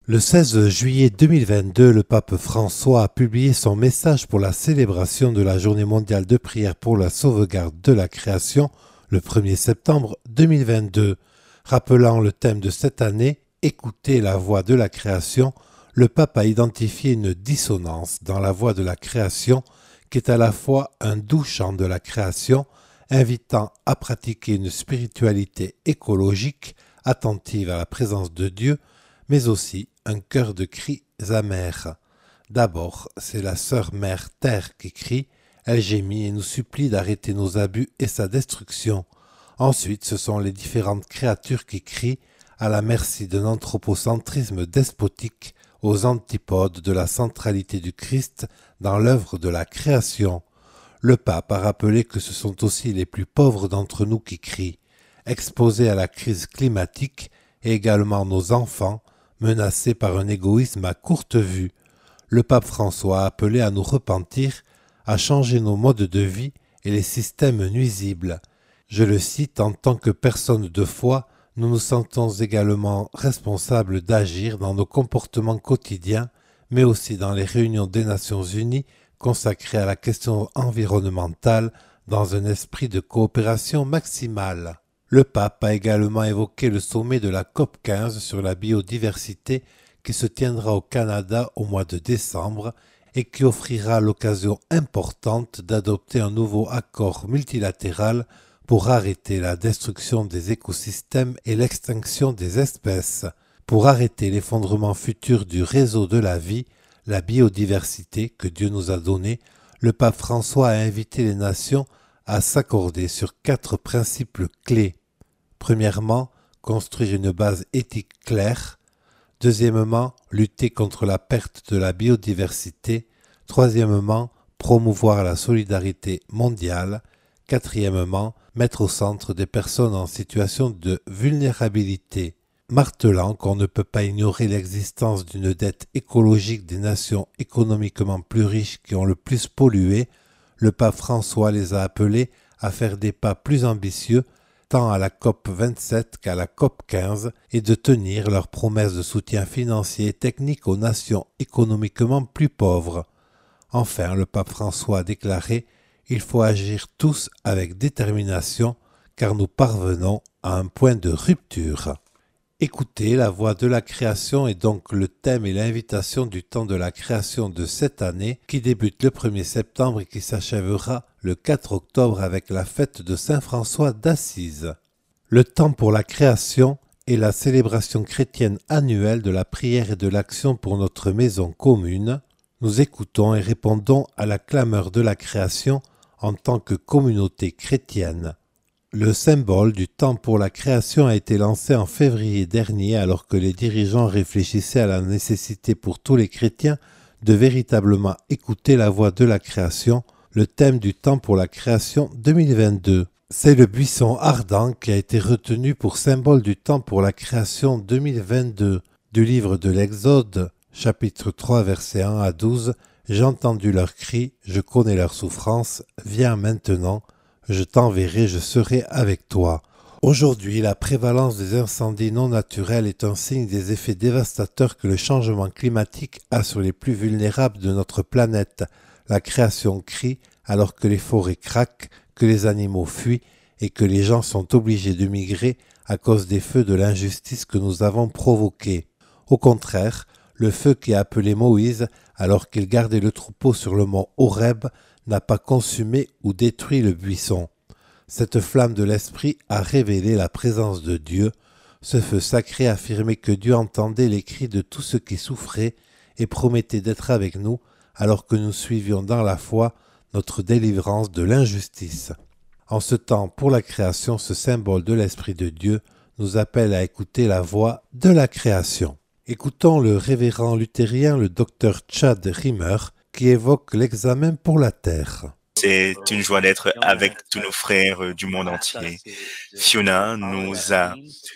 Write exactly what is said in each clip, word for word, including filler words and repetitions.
Le seize juillet deux mille vingt-deux, le pape François a publié son message pour la célébration de la Journée mondiale de prière pour la sauvegarde de la création le premier septembre deux mille vingt-deux. Rappelant le thème de cette année, écouter la voix de la création, le pape a identifié une dissonance dans la voix de la création qui est à la fois un doux chant de la création, invitant à pratiquer une spiritualité écologique, attentive à la présence de Dieu, mais aussi un chœur de cris amers. D'abord, c'est la sœur mère Terre qui crie, elle gémit et nous supplie d'arrêter nos abus et sa destruction. Ensuite, ce sont les différentes créatures qui crient, à la merci d'un anthropocentrisme despotique, aux antipodes de la centralité du Christ dans l'œuvre de la création. Le pape a rappelé que ce sont aussi les plus pauvres d'entre nous qui crient, exposés à la crise climatique et également nos enfants, menacés par un égoïsme à courte vue. Le pape François a appelé à nous repentir, à changer nos modes de vie et les systèmes nuisibles. Je le cite, en tant que personnes de foi, nous nous sentons également responsables d'agir dans nos comportements quotidiens, mais aussi dans les réunions des Nations Unies consacrées à la question environnementale dans un esprit de coopération maximale. Le pape a également évoqué le sommet de la COP quinze sur la biodiversité qui se tiendra au Canada au mois de décembre et qui offrira l'occasion importante d'adopter un nouveau accord multilatéral pour arrêter la destruction des écosystèmes et l'extinction des espèces, pour arrêter l'effondrement futur du réseau de la vie, la biodiversité que Dieu nous a donnée. Le pape François a invité les nations à s'accorder sur quatre principes clés. Premièrement, construire une base éthique claire. Deuxièmement, lutter contre la perte de la biodiversité. Troisièmement, promouvoir la solidarité mondiale. Quatrièmement, mettre au centre des personnes en situation de vulnérabilité. Martelant qu'on ne peut pas ignorer l'existence d'une dette écologique des nations économiquement plus riches qui ont le plus pollué, le pape François les a appelés à faire des pas plus ambitieux tant à la COP vingt-sept qu'à la COP quinze et de tenir leurs promesses de soutien financier et technique aux nations économiquement plus pauvres. Enfin, le pape François a déclaré « Il faut agir tous avec détermination car nous parvenons à un point de rupture ». Écoutez, la voix de la création est donc le thème et l'invitation du temps de la création de cette année qui débute le premier septembre et qui s'achèvera le quatre octobre avec la fête de Saint François d'Assise. Le temps pour la création est la célébration chrétienne annuelle de la prière et de l'action pour notre maison commune. Nous écoutons et répondons à la clameur de la création en tant que communauté chrétienne. Le symbole du temps pour la création a été lancé en février dernier alors que les dirigeants réfléchissaient à la nécessité pour tous les chrétiens de véritablement écouter la voix de la création, le thème du temps pour la création deux mille vingt-deux. C'est le buisson ardent qui a été retenu pour symbole du temps pour la création deux mille vingt-deux. Du livre de l'Exode, chapitre trois, versets un à douze, « J'ai entendu leurs cris, je connais leurs souffrances, viens maintenant, je t'enverrai, je serai avec toi. » Aujourd'hui, la prévalence des incendies non naturels est un signe des effets dévastateurs que le changement climatique a sur les plus vulnérables de notre planète. La création crie alors que les forêts craquent, que les animaux fuient et que les gens sont obligés de migrer à cause des feux de l'injustice que nous avons provoqués. Au contraire, le feu qui a appelé Moïse alors qu'il gardait le troupeau sur le mont Horeb n'a pas consumé ou détruit le buisson. Cette flamme de l'esprit a révélé la présence de Dieu. Ce feu sacré affirmait que Dieu entendait les cris de tous ceux qui souffraient et promettait d'être avec nous alors que nous suivions dans la foi notre délivrance de l'injustice. En ce temps pour la création, ce symbole de l'Esprit de Dieu nous appelle à écouter la voix de la création. Écoutons le révérend luthérien, le docteur Chad Rimmer, qui évoque l'examen pour la terre. C'est une joie d'être avec tous nos frères du monde entier. Fiona nous a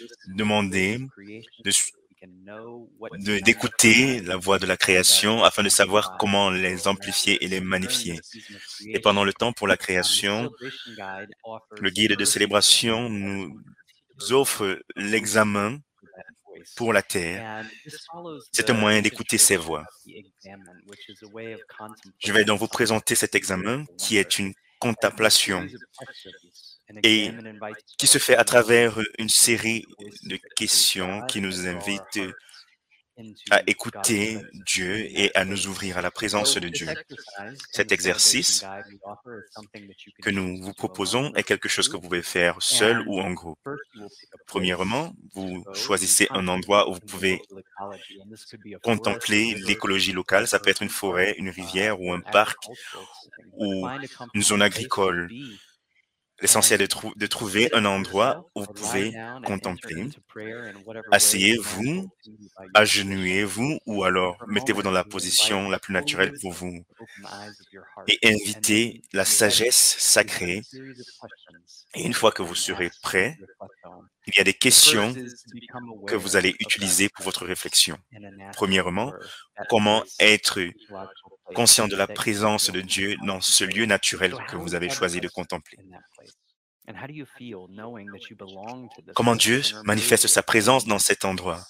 demandé de, de, d'écouter la voix de la création afin de savoir comment les amplifier et les magnifier. Et pendant le temps pour la création, le guide de célébration nous offre l'examen pour la terre. C'est un moyen d'écouter ses voix. Je vais donc vous présenter cet examen qui est une contemplation et qui se fait à travers une série de questions qui nous invitent à écouter Dieu et à nous ouvrir à la présence de Dieu. Cet exercice que nous vous proposons est quelque chose que vous pouvez faire seul ou en groupe. Premièrement, vous choisissez un endroit où vous pouvez contempler l'écologie locale. Ça peut être une forêt, une rivière ou un parc ou une zone agricole. L'essentiel est de, trou- de trouver un endroit où vous pouvez contempler. Asseyez-vous, agenouillez-vous ou alors mettez-vous dans la position la plus naturelle pour vous et invitez la sagesse sacrée. Et une fois que vous serez prêt, il y a des questions que vous allez utiliser pour votre réflexion. Premièrement, comment être conscient de la présence de Dieu dans ce lieu naturel que vous avez choisi de contempler. Comment Dieu manifeste sa présence dans cet endroit.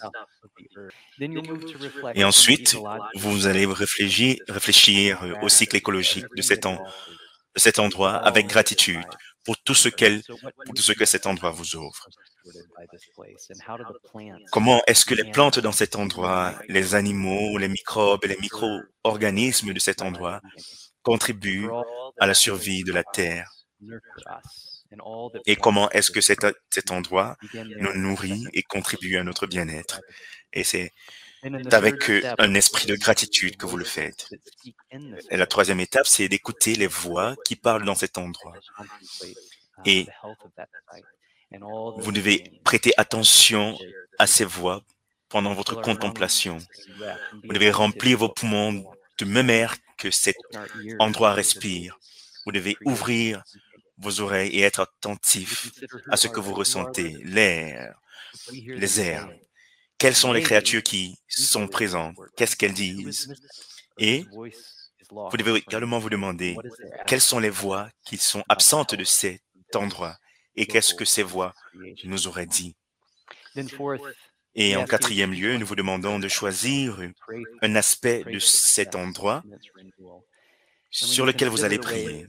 Et ensuite, vous allez réfléchir, réfléchir au cycle écologique de cet, en, de cet endroit avec gratitude pour tout, ce qu'elle, pour tout ce que cet endroit vous offre. Comment est-ce que les plantes dans cet endroit, les animaux, les microbes et les micro-organismes de cet endroit contribuent à la survie de la Terre? Et comment est-ce que cet, cet endroit nous nourrit et contribue à notre bien-être? Et c'est avec un esprit de gratitude que vous le faites. Et la troisième étape, c'est d'écouter les voix qui parlent dans cet endroit. Et vous devez prêter attention à ces voix pendant votre contemplation. Vous devez remplir vos poumons de même air que cet endroit respire. Vous devez ouvrir vos oreilles et être attentif à ce que vous ressentez, l'air, les airs. Quelles sont les créatures qui sont présentes? Qu'est-ce qu'elles disent? Et vous devez également vous demander quelles sont les voix qui sont absentes de cet endroit et qu'est-ce que ces voix nous auraient dit. Et en quatrième lieu, nous vous demandons de choisir un aspect de cet endroit sur lequel vous allez prier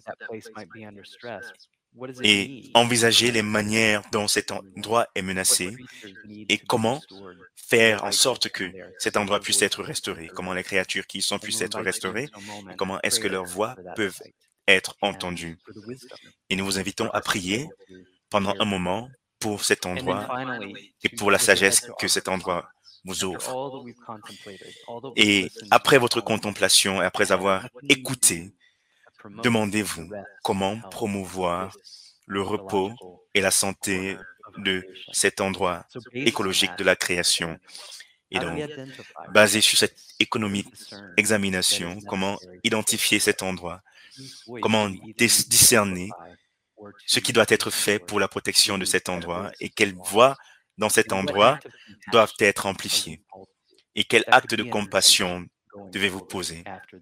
et envisager les manières dont cet endroit est menacé et comment faire en sorte que cet endroit puisse être restauré, comment les créatures qui y sont puissent être restaurées et comment est-ce que leurs voix peuvent être entendues. Et nous vous invitons à prier pendant un moment pour cet endroit et pour la sagesse que cet endroit vous offre. Et après votre contemplation et après avoir écouté, demandez-vous comment promouvoir le repos et la santé de cet endroit écologique de la création. Et donc, basé sur cette économique examination, comment identifier cet endroit, comment discerner ce qui doit être fait pour la protection de cet endroit et quelles voix dans cet endroit doivent être amplifiées et quel acte de compassion devez-vous poser.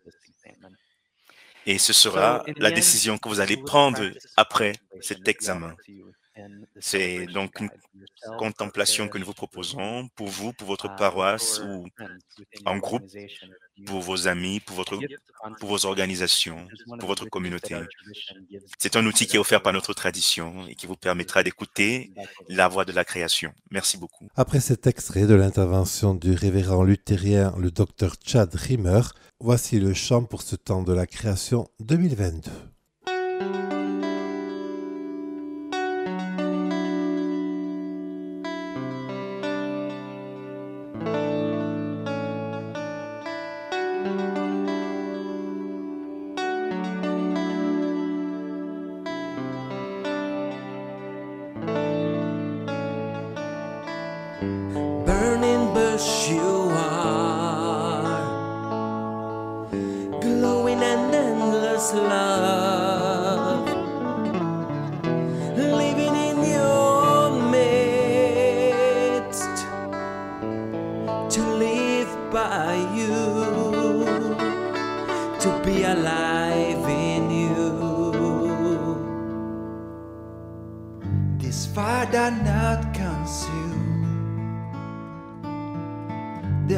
Et ce sera la décision que vous allez prendre après cet examen. C'est donc une contemplation que nous vous proposons pour vous, pour votre paroisse ou en groupe, pour vos amis, pour, votre, pour vos organisations, pour votre communauté. C'est un outil qui est offert par notre tradition et qui vous permettra d'écouter la voix de la création. Merci beaucoup. Après cet extrait de l'intervention du révérend luthérien, le docteur Chad Rimmer, voici le chant pour ce temps de la création deux mille vingt-deux.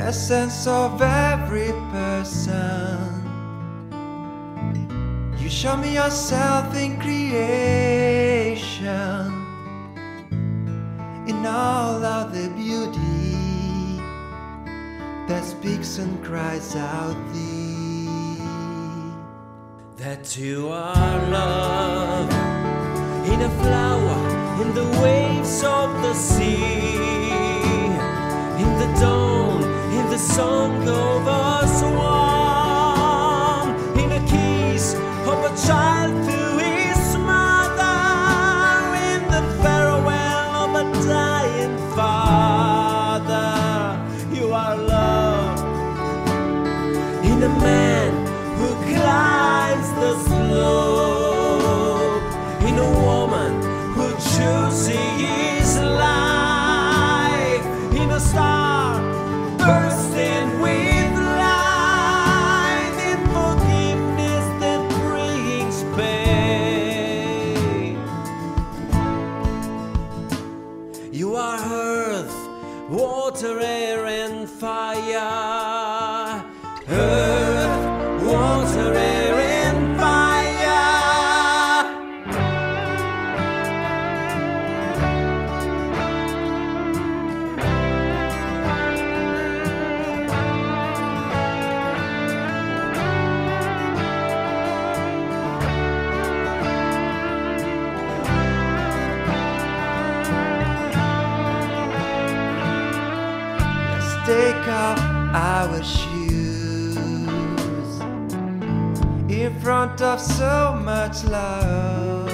essence of every person. You show me yourself in creation, in all of the beauty that speaks and cries out thee. That you are love, in a flower, in the waves of the sea, in the dawn, in the song of a swan, in a kiss of a child to his mother, in the farewell of a dying father. You are love, in a man who climbs the slope, in a woman who chooses his life, in a star bursting with light, in forgiveness that brings pain. You are earth, water, air and fire. Earth, water, air and fire. Let's take off our shoes in front of so much love.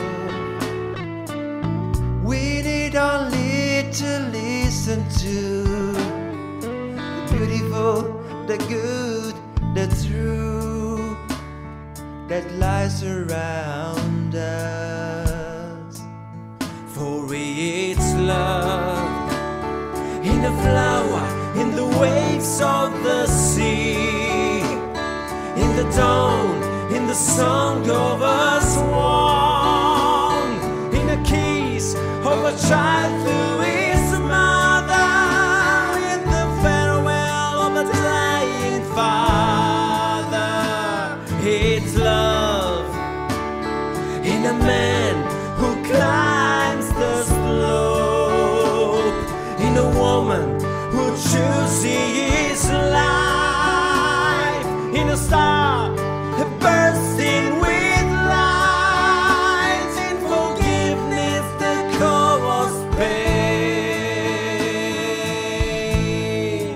We need only to listen to the beautiful, the good, the true that lies around us. For it's love, in a flower, in the waves of the sea, in the dawn, in the song of a swan, in a kiss of a child to his mother, in the farewell of a dying father. It's love, in a man who climbs the slope, in a woman who chooses his life, in a star bursting with light, in forgiveness that covers pain.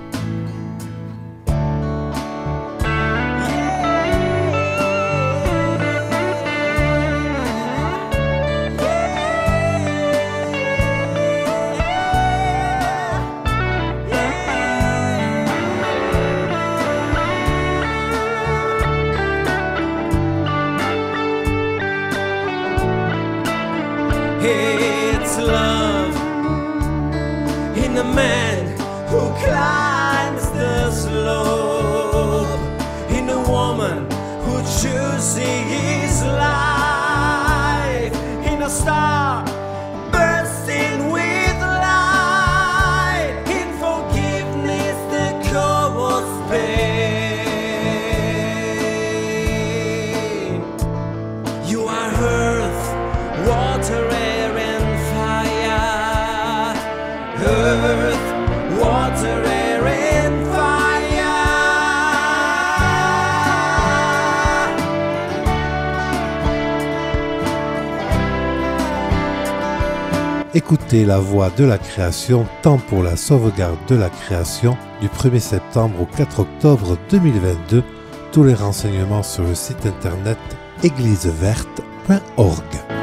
It's love, in a man who climbs the slope, in a woman who chooses his life, in a star bursting with light, in forgiveness that covers pain. You are earth, water, air and fire. Earth, water, air and fire. Écoutez la voix de la création, temps pour la sauvegarde de la création du premier septembre au quatre octobre deux mille vingt-deux. Tous les renseignements sur le site internet église verte point org.